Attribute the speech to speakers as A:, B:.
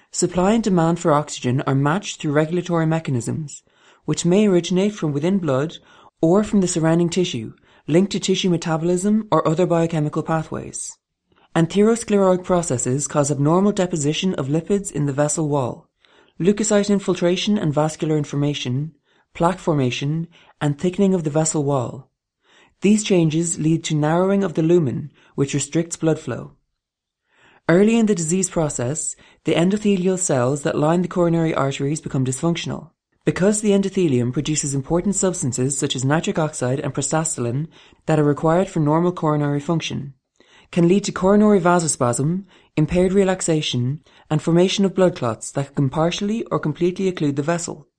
A: Supply and demand for oxygen are matched through regulatory mechanisms, which may originate from within blood or from the surrounding tissue, linked to tissue metabolism or other biochemical pathways. Atherosclerotic processes cause abnormal deposition of lipids in the vessel wall, leukocyte infiltration and vascular inflammation, plaque formation, and thickening of the vessel wall. These changes lead to narrowing of the lumen, which restricts blood flow. Early in the disease process, the endothelial cells that line the coronary arteries become dysfunctional. Because the endothelium produces important substances such as nitric oxide and prostaglandin that are required for normal coronary function, can lead to coronary vasospasm, impaired relaxation, and formation of blood clots that can partially or completely occlude the vessel.